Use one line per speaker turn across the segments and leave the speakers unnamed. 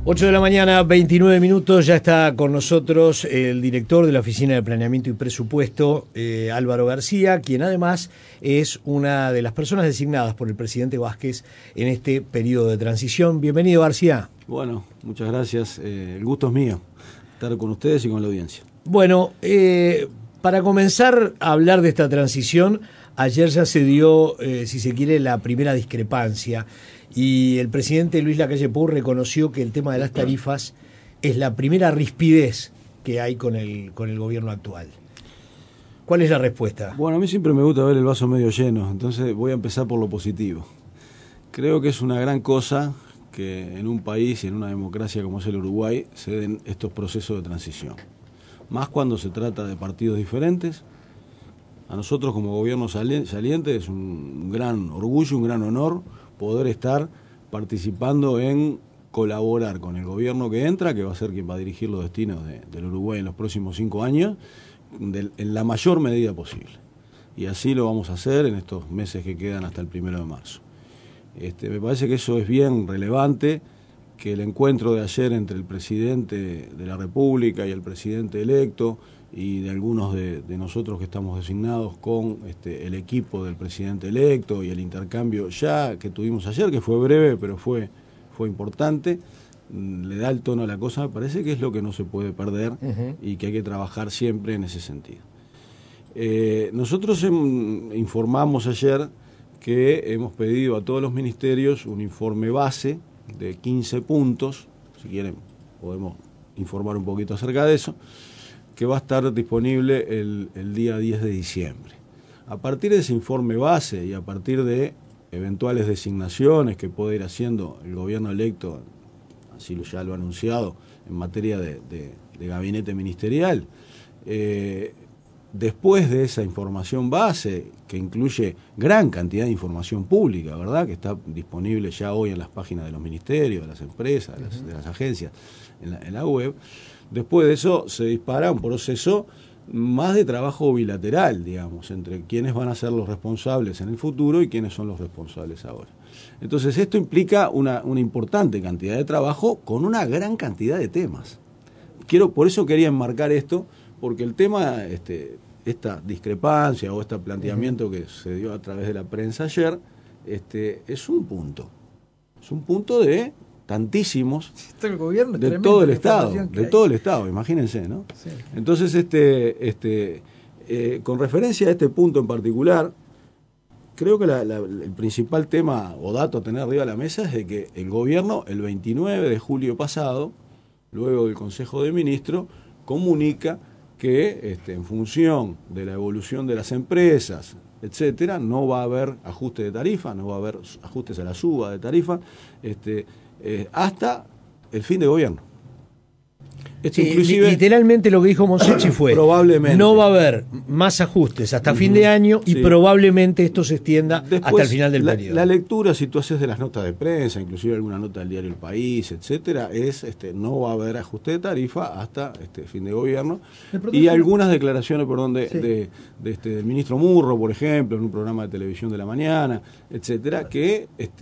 8 de la mañana, 29 minutos, ya está con nosotros el director de la Oficina de Planeamiento y Presupuesto, Álvaro García, quien además es una de las personas designadas por el presidente Vázquez en este periodo de transición. Bienvenido, García.
Bueno, muchas gracias. El gusto es mío, estar con ustedes y con la audiencia.
Bueno, para comenzar a hablar de esta transición, ayer ya se dio, si se quiere, la primera discrepancia. Y el presidente Luis Lacalle Pou reconoció que el tema de las tarifas es la primera rispidez que hay con el gobierno actual. ¿Cuál es la respuesta?
Bueno, a mí siempre me gusta ver el vaso medio lleno, entonces voy a empezar por lo positivo. Creo que es una gran cosa que en un país y en una democracia como es el Uruguay se den estos procesos de transición. Más cuando se trata de partidos diferentes. A nosotros como gobierno saliente es un gran orgullo, un gran honor poder estar participando en colaborar con el gobierno que entra, que va a ser quien va a dirigir los destinos del Uruguay en los próximos 5 años, en la mayor medida posible. Y así lo vamos a hacer en estos meses que quedan hasta el 1 de marzo. Me parece que eso es bien relevante, que el encuentro de ayer entre el presidente de la República y el presidente electo, y de algunos de nosotros que estamos designados con el equipo del presidente electo y el intercambio ya que tuvimos ayer, que fue breve pero fue importante, le da el tono a la cosa. Me parece que es lo que no se puede perder y que hay que trabajar siempre en ese sentido. Nosotros informamos ayer que hemos pedido a todos los ministerios un informe base de 15 puntos, si quieren podemos informar un poquito acerca de eso, que va a estar disponible el día 10 de diciembre. A partir de ese informe base y a partir de eventuales designaciones que puede ir haciendo el gobierno electo, así ya lo ha anunciado, en materia de gabinete ministerial, después de esa información base, que incluye gran cantidad de información pública, ¿verdad?, que está disponible ya hoy en las páginas de los ministerios, de las empresas, de las agencias, en la web. Después de eso se dispara un proceso más de trabajo bilateral, digamos, entre quiénes van a ser los responsables en el futuro y quiénes son los responsables ahora. Entonces esto implica una importante cantidad de trabajo con una gran cantidad de temas. Por eso quería enmarcar esto, porque el tema, esta discrepancia o este planteamiento que se dio a través de la prensa ayer, es un punto. Es un punto de tantísimos
el gobierno
de todo el Estado, imagínense, ¿no? Sí. Entonces, con referencia a este punto en particular, creo que el principal tema o dato a tener arriba de la mesa es de que el gobierno, el 29 de julio pasado, luego del Consejo de Ministros, comunica que en función de la evolución de las empresas, etcétera, no va a haber ajuste de tarifa, no va a haber ajustes a la suba de tarifa, hasta el fin de gobierno.
Esto inclusive, literalmente lo que dijo Monsecchi fue probablemente no va a haber más ajustes hasta fin de año y probablemente esto se extienda hasta el final del periodo.
La lectura, si tú haces de las notas de prensa, inclusive alguna nota del diario El País, etcétera, es no va a haber ajuste de tarifa hasta fin de gobierno. Y algunas declaraciones, del ministro Murro, por ejemplo, en un programa de televisión de la mañana, etcétera, que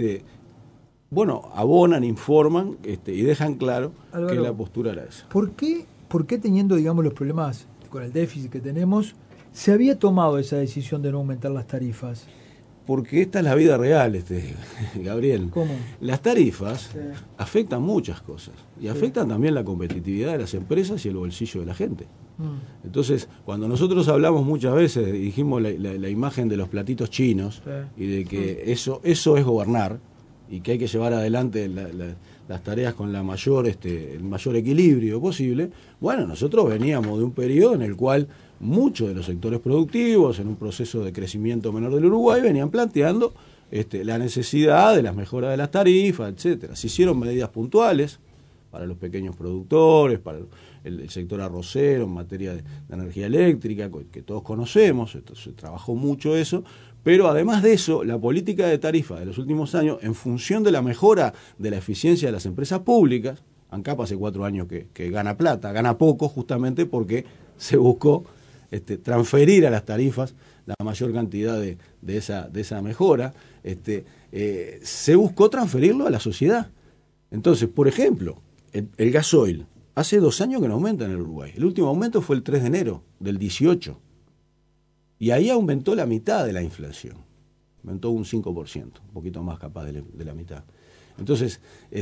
abonan, informan y dejan claro, Álvaro, que la postura era esa.
¿Por qué teniendo, digamos, los problemas con el déficit que tenemos, se había tomado esa decisión de no aumentar las tarifas?
Porque esta es la vida real, Gabriel.
¿Cómo?
Las tarifas afectan muchas cosas y afectan también la competitividad de las empresas y el bolsillo de la gente. Entonces, cuando nosotros hablamos muchas veces, dijimos la imagen de los platitos chinos y de que eso es gobernar, y que hay que llevar adelante las tareas con el mayor equilibrio posible. Bueno, nosotros veníamos de un periodo en el cual muchos de los sectores productivos, en un proceso de crecimiento menor del Uruguay, venían planteando la necesidad de las mejoras de las tarifas, etcétera. Se hicieron medidas puntuales para los pequeños productores, para el sector arrocero, en materia de energía eléctrica, que todos conocemos, se trabajó mucho eso. Pero además de eso, la política de tarifa de los últimos años, en función de la mejora de la eficiencia de las empresas públicas, ANCAP hace 4 años que gana plata, gana poco justamente porque se buscó transferir a las tarifas la mayor cantidad de esa mejora, se buscó transferirlo a la sociedad. Entonces, por ejemplo, el gasoil, hace 2 años que no aumenta en el Uruguay. El último aumento fue el 3 de enero del 18. Y ahí aumentó la mitad de la inflación. Aumentó un 5%, un poquito más capaz de la mitad. Entonces,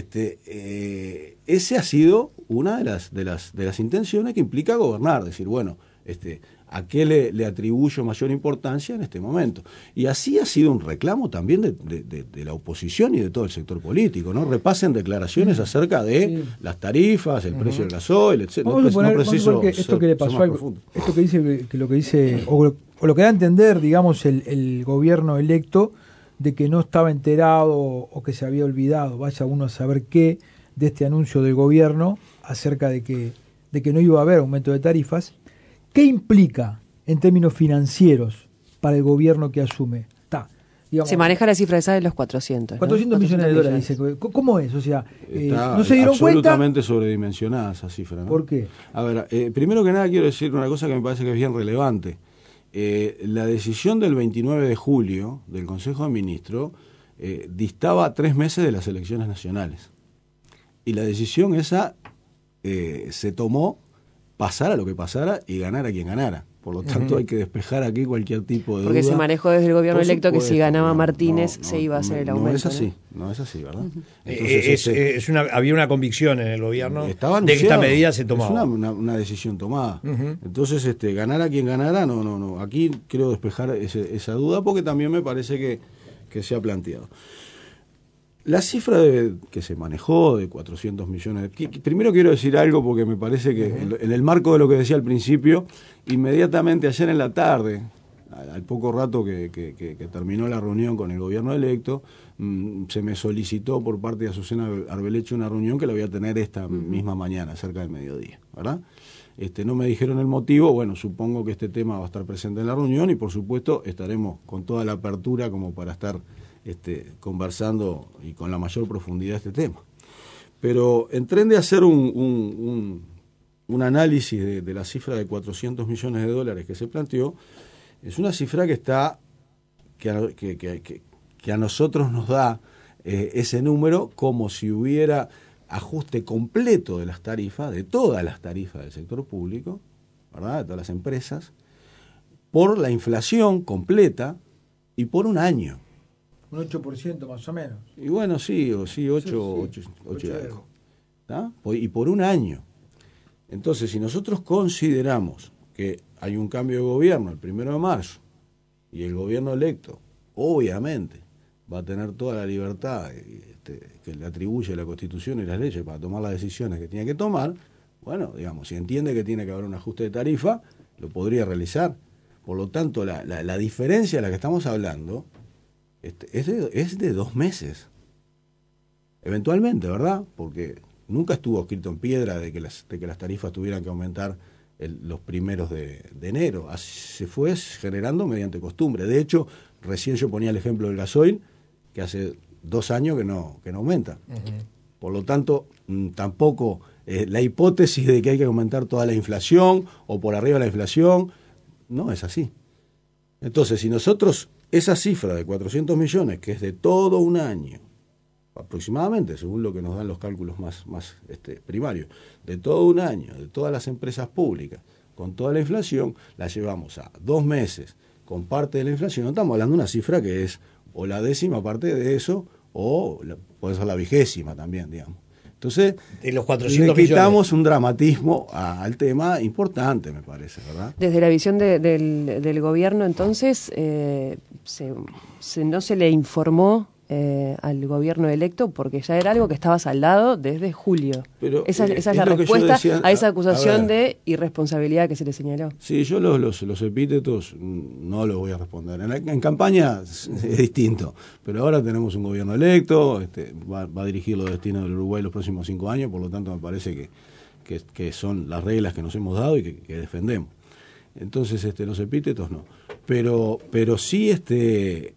ese ha sido una de las intenciones que implica gobernar, decir, bueno, ¿a qué le atribuyo mayor importancia en este momento? Y así ha sido un reclamo también de la oposición y de todo el sector político, ¿no? Repasen declaraciones acerca de las tarifas, el precio del gasoil, etc.
Vamos a suponer que esto que le pasó esto que dice, que lo que dice, o lo que da a entender, digamos, el gobierno electo, de que no estaba enterado o que se había olvidado, vaya uno a saber qué, de este anuncio del gobierno acerca de que no iba a haber aumento de tarifas. ¿Qué implica en términos financieros para el gobierno que asume?
Se maneja la cifra esa de los 400.
400 millones de dólares, dice. ¿Cómo es? O sea,
está
¿no se dieron
absolutamente
cuenta?
sobredimensionada esa cifra, ¿no?
¿Por qué?
A ver, primero que nada quiero decir una cosa que me parece que es bien relevante. La decisión del 29 de julio del Consejo de Ministros distaba 3 meses de las elecciones nacionales. Y la decisión esa se tomó, pasara lo que pasara y ganara quien ganara. Por lo tanto, hay que despejar aquí cualquier tipo de
Porque
duda.
se manejó desde el gobierno electo que si ganaba
no,
Martínez se iba a hacer el aumento.
No es así, ¿verdad? Entonces,
había una convicción en el gobierno
estaba
de que esta
anunciado,
medida se tomaba.
Es una decisión tomada. Entonces, ganara quien ganara, no. Aquí quiero despejar esa duda porque también me parece que se ha planteado. La cifra que se manejó de 400 millones... Primero quiero decir algo porque me parece que en el marco de lo que decía al principio, inmediatamente ayer en la tarde, al poco rato que terminó la reunión con el gobierno electo, se me solicitó por parte de Azucena Arbeleche una reunión que la voy a tener esta misma mañana, cerca del mediodía, ¿verdad? No me dijeron el motivo, bueno, supongo que este tema va a estar presente en la reunión y por supuesto estaremos con toda la apertura como para estar conversando y con la mayor profundidad este tema. Pero en tren de hacer un análisis de la cifra de 400 millones de dólares que se planteó, es una cifra que a nosotros nos da ese número como si hubiera ajuste completo de las tarifas, de todas las tarifas del sector público, ¿verdad?, de todas las empresas, por la inflación completa y por un año.
Un 8% más o menos.
Y bueno, sí, 8 y algo. ¿Tá? Y por un año. Entonces, si nosotros consideramos que hay un cambio de gobierno el 1 de marzo y el gobierno electo, obviamente, va a tener toda la libertad que le atribuye la Constitución y las leyes para tomar las decisiones que tiene que tomar, bueno, digamos, si entiende que tiene que haber un ajuste de tarifa, lo podría realizar. Por lo tanto, la diferencia de la que estamos hablando es de 2 meses. Eventualmente, ¿verdad? Porque nunca estuvo escrito en piedra de que las tarifas tuvieran que aumentar los primeros de enero. Se fue generando mediante costumbre. De hecho, recién yo ponía el ejemplo del gasoil, que hace 2 años que no aumenta. Por lo tanto, tampoco la hipótesis de que hay que aumentar toda la inflación o por arriba de la inflación, no es así. Entonces, si nosotros esa cifra de 400 millones, que es de todo un año, aproximadamente, según lo que nos dan los cálculos más primarios, de todo un año, de todas las empresas públicas, con toda la inflación, la llevamos a 2 meses con parte de la inflación, estamos hablando de una cifra que es o la 10ª parte de eso, o puede ser la 20ª también, digamos. Entonces,
de los 400
le quitamos un dramatismo al tema importante, me parece, ¿verdad?
Desde la visión del gobierno, entonces, no se le informó al gobierno electo porque ya era algo que estaba saldado desde julio.
Pero,
esa es la respuesta a esa acusación de irresponsabilidad que se le señaló.
Sí, yo los epítetos no los voy a responder. En campaña es distinto, pero ahora tenemos un gobierno electo, va a dirigir los destinos del Uruguay los próximos 5 años, por lo tanto me parece que son las reglas que nos hemos dado y que defendemos. Entonces, los epítetos no. Pero sí, este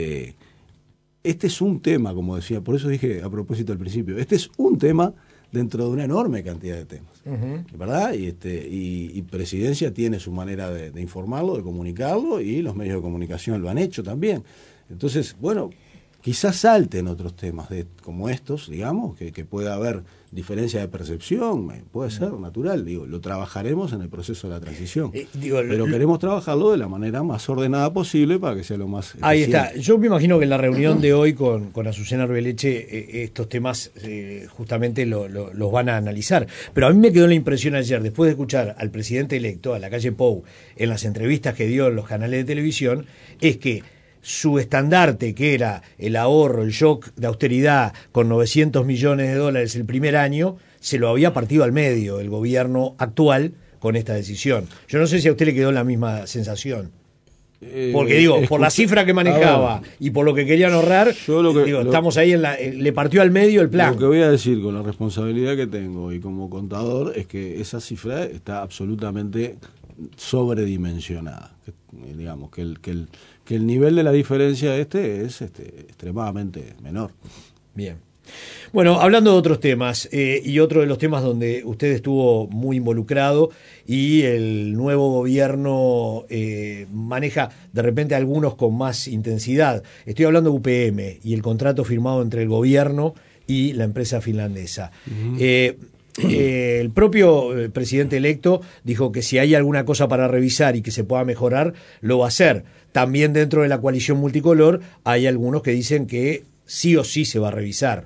es un tema, como decía, por eso dije a propósito al principio, este es un tema dentro de una enorme cantidad de temas, ¿verdad? Y Presidencia tiene su manera de informarlo, de comunicarlo, y los medios de comunicación lo han hecho también. Entonces, bueno, Quizás salten otros temas como estos, digamos, que pueda haber diferencia de percepción, puede ser natural, digo, lo trabajaremos en el proceso de la transición, pero queremos trabajarlo de la manera más ordenada posible para que sea lo más eficiente.
Ahí está. Yo me imagino que en la reunión de hoy con Azucena Arbeleche estos temas justamente los van a analizar. Pero a mí me quedó la impresión ayer, después de escuchar al presidente electo, a Lacalle Pou, en las entrevistas que dio en los canales de televisión, es que su estandarte, que era el ahorro, el shock de austeridad con 900 millones de dólares el primer año, se lo había partido al medio el gobierno actual con esta decisión. Yo no sé si a usted le quedó la misma sensación. Porque digo, por la cifra que manejaba y por lo que querían ahorrar, estamos ahí le partió al medio el plan.
Lo que voy a decir con la responsabilidad que tengo y como contador es que esa cifra está absolutamente sobredimensionada. Digamos que el nivel de la diferencia es extremadamente menor.
Bien. Bueno, hablando de otros temas, y otro de los temas donde usted estuvo muy involucrado y el nuevo gobierno maneja de repente algunos con más intensidad. Estoy hablando de UPM y el contrato firmado entre el gobierno y la empresa finlandesa. Uh-huh. El propio presidente electo dijo que si hay alguna cosa para revisar y que se pueda mejorar, lo va a hacer. También dentro de la coalición multicolor hay algunos que dicen que sí o sí se va a revisar.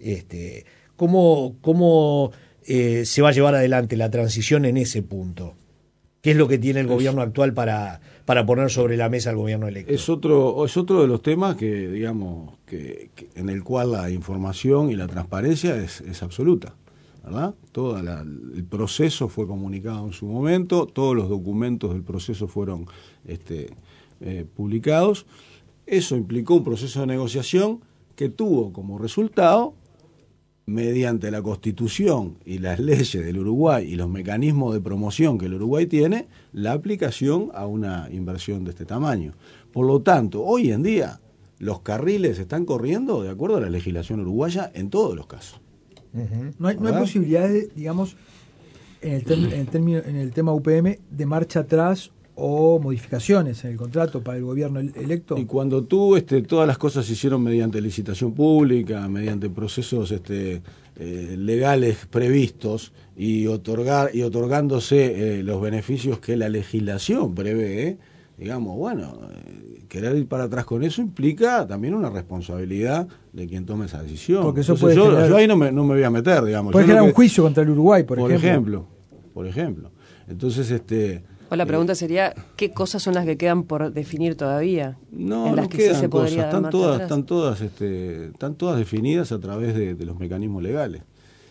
¿Cómo se va a llevar adelante la transición en ese punto? ¿Qué es lo que tiene el gobierno actual para poner sobre la mesa al gobierno electo?
Es otro de los temas que, digamos, que en el cual la información y la transparencia es absoluta, ¿verdad? El proceso fue comunicado en su momento, todos los documentos del proceso fueron publicados. Eso implicó un proceso de negociación que tuvo como resultado, mediante la Constitución y las leyes del Uruguay y los mecanismos de promoción que el Uruguay tiene, la aplicación a una inversión de este tamaño. Por lo tanto, hoy en día los carriles están corriendo de acuerdo a la legislación uruguaya en todos los casos.
Uh-huh. No hay posibilidades, digamos, en el tema UPM, de marcha atrás o modificaciones en el contrato para el gobierno electo.
Y cuando todas las cosas se hicieron mediante licitación pública, mediante procesos legales previstos y otorgándose los beneficios que la legislación prevé, digamos, querer ir para atrás con eso implica también una responsabilidad de quien tome esa decisión.
Porque eso puede generar,
yo ahí no me voy a meter, digamos.
Puede generar un juicio contra el Uruguay, por ejemplo.
Por ejemplo. Entonces,
o la pregunta sería, ¿qué cosas son las que quedan por definir todavía?
No quedan cosas, están todas definidas a través de los mecanismos legales.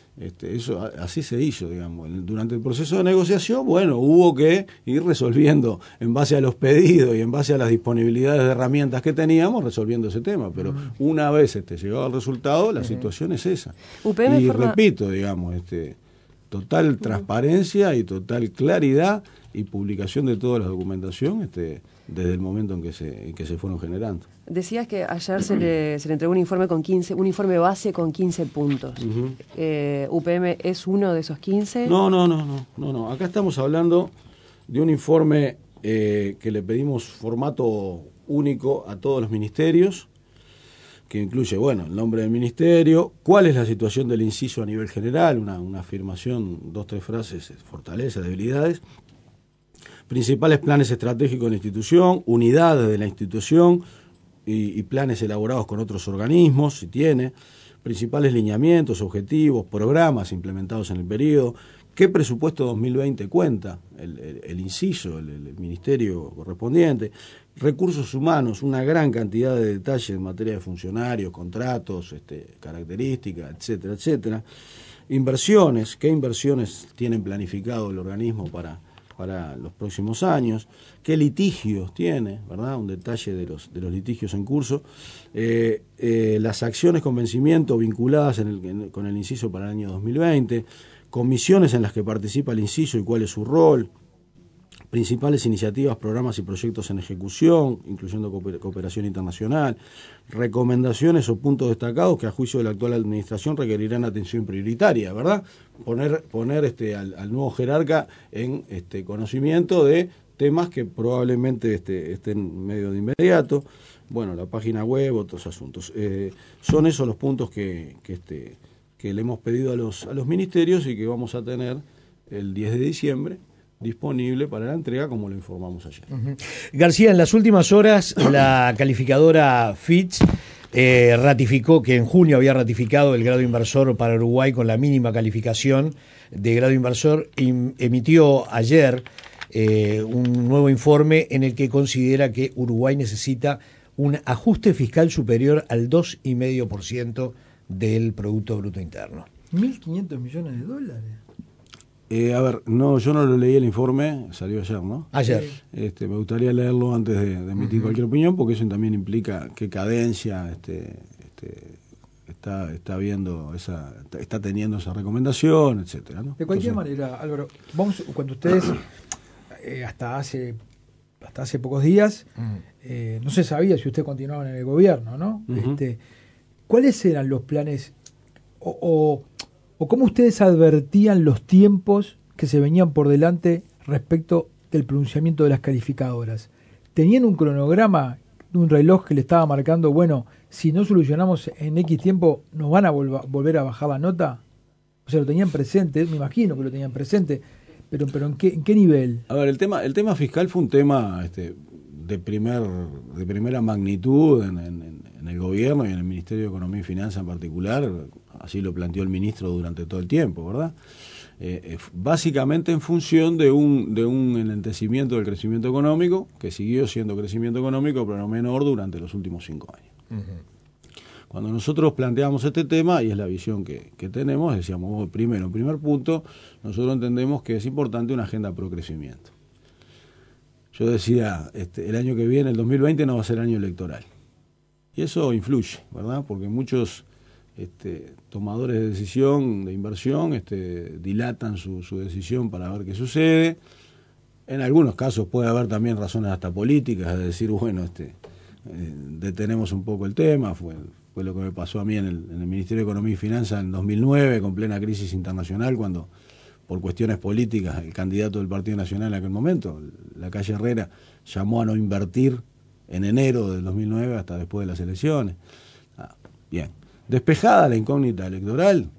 Eso así se hizo, digamos. Durante el proceso de negociación, hubo que ir resolviendo en base a los pedidos y en base a las disponibilidades de herramientas que teníamos, resolviendo ese tema. Pero una vez llegado al resultado, la situación es esa. Repito, digamos, total transparencia y total claridad y publicación de toda la documentación desde el momento en que se fueron generando.
Decías que ayer se le entregó un informe base con 15 puntos. Uh-huh. ¿UPM es uno de esos 15?
No. Acá estamos hablando de un informe que le pedimos formato único a todos los ministerios, que incluye, el nombre del ministerio, cuál es la situación del inciso a nivel general, una afirmación, 2-3 frases, fortalezas, debilidades, principales planes estratégicos de la institución, unidades de la institución y planes elaborados con otros organismos, si tiene, principales lineamientos, objetivos, programas implementados en el periodo, qué presupuesto 2020 cuenta el inciso, el ministerio correspondiente, recursos humanos, una gran cantidad de detalles en materia de funcionarios, contratos, características, etcétera, etcétera. Inversiones, qué inversiones tienen planificado el organismo para los próximos años, qué litigios tiene, ¿verdad? Un detalle de los litigios en curso, las acciones con vencimiento vinculadas con el inciso para el año 2020, comisiones en las que participa el inciso y cuál es su rol, principales iniciativas, programas y proyectos en ejecución, incluyendo cooperación internacional, recomendaciones o puntos destacados que a juicio de la actual administración requerirán atención prioritaria, ¿verdad? Poner al nuevo jerarca en conocimiento de temas que probablemente estén medio de inmediato. Bueno, la página web, otros asuntos. Son esos los puntos que le hemos pedido a los ministerios y que vamos a tener el 10 de diciembre disponible para la entrega, como lo informamos ayer.
García, en las últimas horas la calificadora Fitch ratificó que en junio había ratificado el grado inversor para Uruguay con la mínima calificación de grado inversor, emitió ayer un nuevo informe en el que considera que Uruguay necesita un ajuste fiscal superior al 2,5% del Producto Bruto Interno.
$1.500 millones.
A ver, no, yo no lo leí el informe, salió ayer, ¿no?
Ayer.
Me gustaría leerlo antes de emitir cualquier opinión, porque eso también implica qué cadencia está viendo está teniendo esa recomendación, etcétera, ¿no?
De cualquier manera, Álvaro, cuando ustedes hasta hace pocos días no se sabía si ustedes continuaban en el gobierno, ¿no? ¿Cuáles eran los planes o cómo ustedes advertían los tiempos que se venían por delante respecto del pronunciamiento de las calificadoras? ¿Tenían un cronograma, un reloj que le estaba marcando, bueno, si no solucionamos en X tiempo, nos van a volver a bajar la nota? O sea, lo tenían presente, me imagino que lo tenían presente, pero ¿en qué nivel?
A ver, el tema fiscal fue un tema de primera magnitud en el gobierno y en el Ministerio de Economía y Finanzas en particular. Así lo planteó el ministro durante todo el tiempo, ¿verdad? Básicamente en función de un enlentecimiento del crecimiento económico, que siguió siendo crecimiento económico, pero menor durante los últimos 5 años. Cuando nosotros planteamos este tema, y es la visión que tenemos, decíamos, primer punto, nosotros entendemos que es importante una agenda pro crecimiento. Yo decía, el año que viene, el 2020, no va a ser año electoral. Y eso influye, ¿verdad? Porque muchos tomadores de decisión, de inversión, dilatan su decisión para ver qué sucede. En algunos casos puede haber también razones hasta políticas, de decir, bueno, detenemos un poco el tema. Fue lo que me pasó a mí en el Ministerio de Economía y Finanzas en 2009, con plena crisis internacional, cuando por cuestiones políticas el candidato del Partido Nacional en aquel momento, Lacalle Herrera, llamó a no invertir en enero del 2009 hasta después de las elecciones. Bien. Despejada la incógnita electoral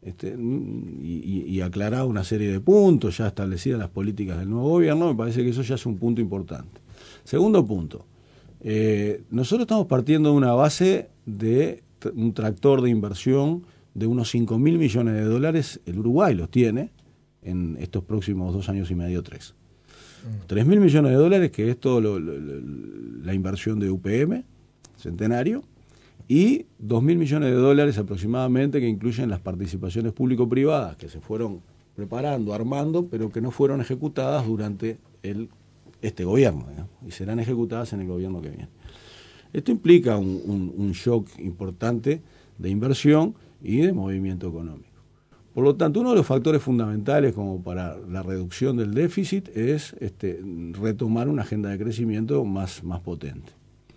y aclarada una serie de puntos, ya establecidas las políticas del nuevo gobierno, me parece que eso ya es un punto importante. Segundo punto, nosotros estamos partiendo de una base de un tractor de inversión de unos $5.000 millones, el Uruguay los tiene en estos próximos 2 años y medio, 3. $3.000 millones, que es todo la inversión de UPM, Centenario, y $2.000 millones aproximadamente que incluyen las participaciones público-privadas que se fueron preparando, armando, pero que no fueron ejecutadas durante este gobierno, ¿no? Y serán ejecutadas en el gobierno que viene. Esto implica un shock importante de inversión y de movimiento económico. Por lo tanto, uno de los factores fundamentales como para la reducción del déficit es retomar una agenda de crecimiento más potente.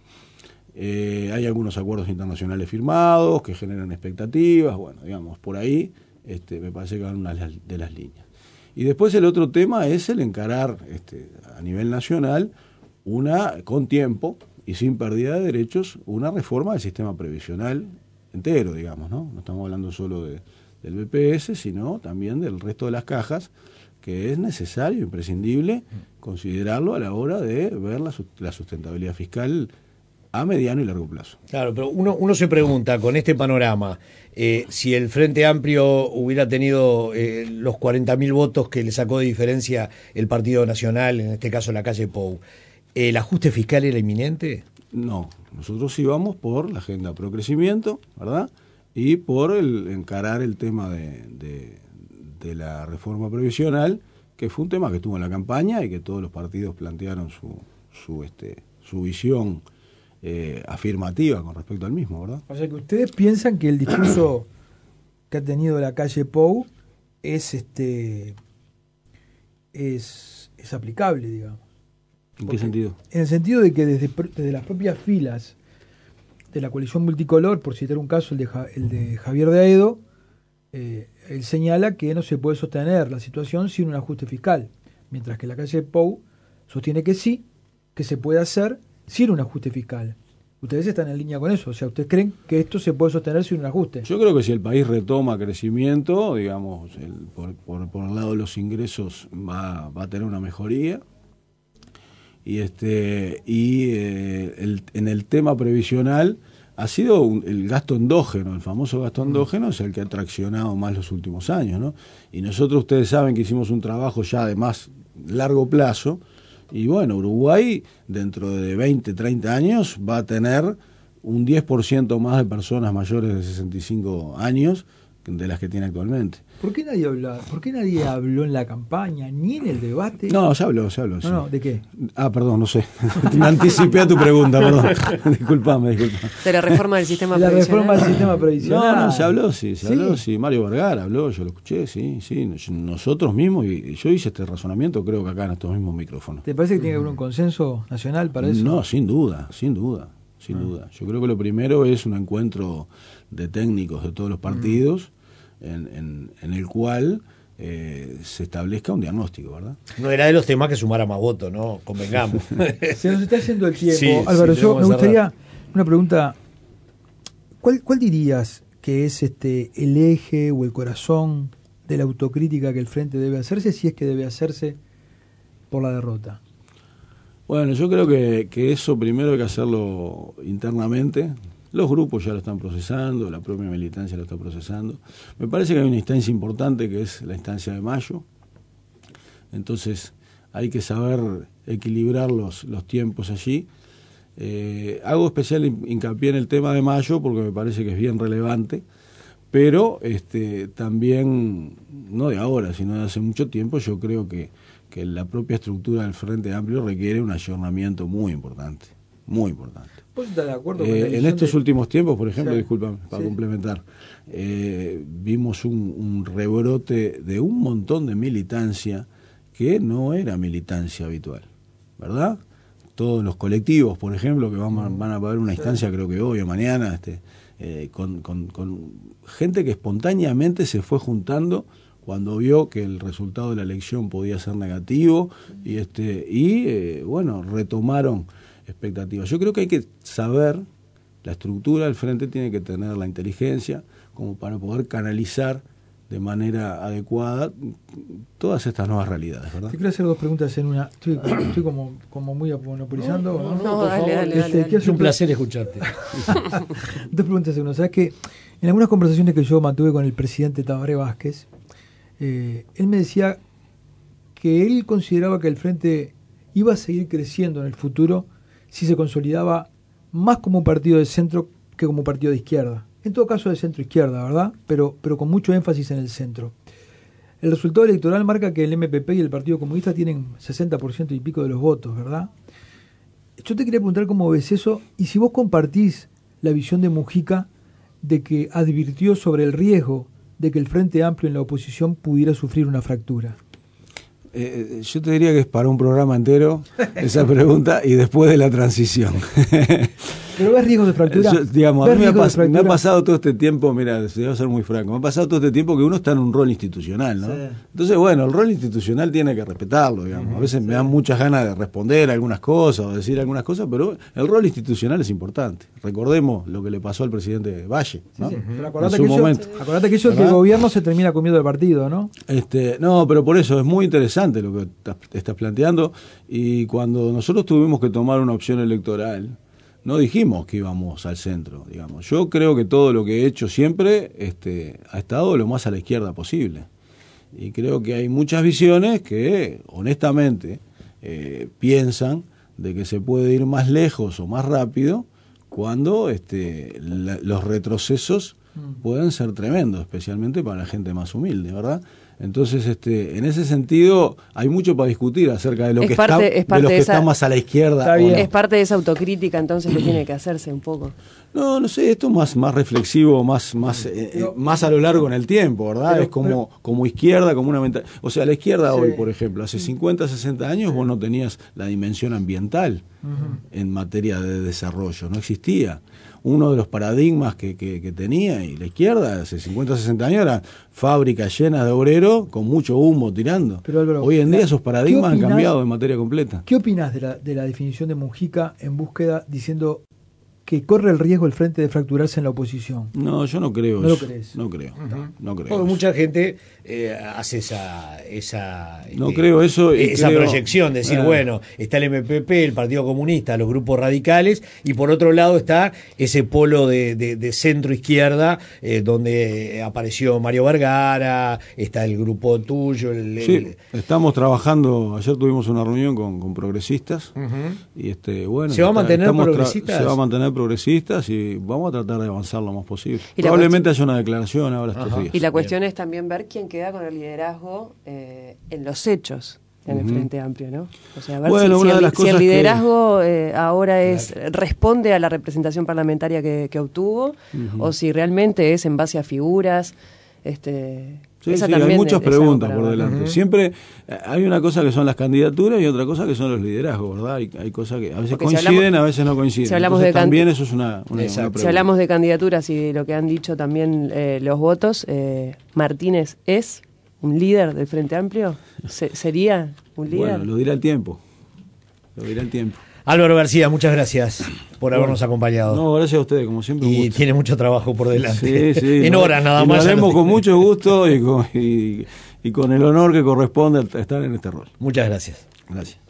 Hay algunos acuerdos internacionales firmados que generan expectativas, bueno, digamos, por ahí me parece que van una de las líneas. Y después el otro tema es el encarar a nivel nacional con tiempo y sin pérdida de derechos, una reforma del sistema previsional entero, digamos, ¿no? No estamos hablando solo del BPS, sino también del resto de las cajas, que es necesario, imprescindible, considerarlo a la hora de ver la sustentabilidad fiscal a mediano y largo plazo.
Claro, pero uno se pregunta, con este panorama, si el Frente Amplio hubiera tenido los 40.000 votos que le sacó de diferencia el Partido Nacional, en este caso Lacalle Pou, ¿el ajuste fiscal era inminente?
No, nosotros íbamos por la agenda pro crecimiento, ¿verdad? Y por encarar el tema de la reforma previsional, que fue un tema que estuvo en la campaña y que todos los partidos plantearon su visión afirmativa con respecto al mismo, ¿verdad?
O sea que ustedes piensan que el discurso que ha tenido Lacalle Pou es aplicable, digamos.
¿En qué sentido?
En el sentido de que desde las propias filas de la coalición multicolor, por citar un caso, el de Javier de Aedo, él señala que no se puede sostener la situación sin un ajuste fiscal, mientras que Lacalle Pou sostiene que sí, que se puede hacer sin un ajuste fiscal. ¿Ustedes están en línea con eso? O sea, ¿ustedes creen que esto se puede sostener sin un ajuste?
Yo creo que si el país retoma crecimiento, digamos, por el lado de los ingresos va a tener una mejoría. Y en el tema previsional ha sido el gasto endógeno, el famoso gasto endógeno es el que ha traccionado más los últimos años, ¿no? Y nosotros, ustedes saben que hicimos un trabajo ya de más largo plazo. Y bueno, Uruguay dentro de 20, 30 años va a tener un 10% más de personas mayores de 65 años de las que tiene actualmente.
¿Por qué nadie habló en la campaña, ni en el debate?
No, se habló.
No, ¿de qué?
Perdón, no sé. Me anticipé a tu pregunta, perdón. Disculpame.
De la reforma del sistema
previsional.
La reforma
del sistema previsional.
No, se habló, sí. Mario Vergara habló, yo lo escuché, sí. Nosotros mismos, y yo hice este razonamiento, creo que acá en estos mismos micrófonos.
¿Te parece que tiene que haber un consenso nacional para eso?
No, sin duda. Yo creo que lo primero es un encuentro de técnicos de todos los partidos, en el cual se establezca un diagnóstico, ¿verdad?
No era de los temas que sumara más votos, ¿no? Convengamos.
Se nos está haciendo el tiempo.
Sí,
Álvaro,
sí,
yo me gustaría una pregunta. ¿Cuál dirías que es el eje o el corazón de la autocrítica que el Frente debe hacerse, si es que debe hacerse por la derrota?
Bueno, yo creo que eso primero hay que hacerlo internamente. Los grupos ya lo están procesando, la propia militancia lo está procesando. Me parece que hay una instancia importante que es la instancia de mayo. Entonces hay que saber equilibrar los tiempos allí. Hago especial hincapié en el tema de mayo porque me parece que es bien relevante, pero también, no de ahora, sino de hace mucho tiempo, yo creo que la propia estructura del Frente Amplio requiere un ayornamiento muy importante.
¿Vos estás de acuerdo con la
en estos últimos tiempos, por ejemplo, discúlpame, para complementar, vimos un rebrote de un montón de militancia que no era militancia habitual, ¿verdad? Todos los colectivos, por ejemplo, que van a haber una instancia, creo que hoy o mañana, con gente que espontáneamente se fue juntando cuando vio que el resultado de la elección podía ser negativo y bueno, retomaron expectativas. Yo creo que hay que saber, la estructura del Frente tiene que tener la inteligencia como para poder canalizar de manera adecuada todas estas nuevas realidades, ¿verdad?
Te quiero hacer dos preguntas en una. Estoy como muy monopolizando.
No, dale.
Es un placer escucharte.
Dos preguntas en una. Sabes que en algunas conversaciones que yo mantuve con el presidente Tabaré Vázquez, él me decía que él consideraba que el Frente iba a seguir creciendo en el futuro si se consolidaba más como un partido de centro que como un partido de izquierda. En todo caso de centro-izquierda, ¿verdad? Pero con mucho énfasis en el centro. El resultado electoral marca que el MPP y el Partido Comunista tienen 60% y pico de los votos, ¿verdad? Yo te quería preguntar cómo ves eso y si vos compartís la visión de Mujica de que advirtió sobre el riesgo de que el Frente Amplio en la oposición pudiera sufrir una fractura.
Yo te diría que es para un programa entero esa pregunta y después de la transición.
¿Pero ves riesgo de fractura?
Digamos, a mí me ha pasado todo este tiempo, mira, se va a ser muy franco, me ha pasado todo este tiempo que uno está en un rol institucional, ¿no? Sí. Entonces, bueno, el rol institucional tiene que respetarlo, digamos. A veces me dan muchas ganas de responder algunas cosas o decir algunas cosas, pero el rol institucional es importante. Recordemos lo que le pasó al presidente Valle, ¿no?
Sí. Pero acordate que eso es que el gobierno se termina comiendo el partido, ¿no?
No, pero por eso es muy interesante lo que estás planteando, y cuando nosotros tuvimos que tomar una opción electoral, no dijimos que íbamos al centro, digamos. Yo creo que todo lo que he hecho siempre ha estado lo más a la izquierda posible. Y creo que hay muchas visiones que, honestamente, piensan de que se puede ir más lejos o más rápido cuando los retrocesos pueden ser tremendos, especialmente para la gente más humilde, ¿verdad? Entonces, en ese sentido, hay mucho para discutir acerca de lo que está más a la izquierda.
Es parte de esa autocrítica, entonces, que tiene que hacerse un poco.
No sé, esto es más reflexivo, más a lo largo en el tiempo, ¿verdad? Es como izquierda, como una mentalidad. O sea, la izquierda hoy, por ejemplo, hace 50, 60 años vos no tenías la dimensión ambiental en materia de desarrollo, no existía. Uno de los paradigmas que tenía, y la izquierda hace 50, 60 años era fábricas llenas de obreros con mucho humo tirando.
Pero, Álvaro,
hoy en día esos paradigmas han cambiado en materia completa.
¿Qué opinás de la definición de Mujica en búsqueda diciendo que corre el riesgo el frente de fracturarse en la oposición?
No, yo no creo
¿No
eso.
lo crees?
No creo. No creo.
Porque mucha gente hace
no creo eso.
Esa proyección de decir, bueno, está el MPP, el Partido Comunista, los grupos radicales, y por otro lado está ese polo de centro-izquierda, donde apareció Mario Vergara, está el grupo tuyo.
Estamos trabajando, ayer tuvimos una reunión con progresistas, y bueno.
¿Se va a mantener progresistas?
Se va a mantener progresistas y vamos a tratar de avanzar lo más posible. Probablemente haya una declaración ahora estos días.
Y la cuestión es también ver quién queda con el liderazgo en los hechos en el Frente Amplio, ¿no? O sea, ver si el liderazgo ahora responde a la representación parlamentaria que obtuvo, o si realmente es en base a figuras.
Sí, hay muchas preguntas por delante. Siempre hay una cosa que son las candidaturas y otra cosa que son los liderazgos, ¿verdad? Hay cosas que a veces coinciden, a veces no coinciden.
Si hablamos
también eso es una pregunta.
Si hablamos de candidaturas y de lo que han dicho también los votos, ¿Martínez es un líder del Frente Amplio? ¿Sería un líder?
Bueno, lo dirá el tiempo.
Álvaro García, muchas gracias por habernos acompañado.
No, gracias a ustedes, como siempre.
Y tiene mucho trabajo por delante.
Sí,
en horas nada más.
Lo haremos con mucho gusto y con el honor que corresponde a estar en este rol.
Muchas gracias.
Gracias.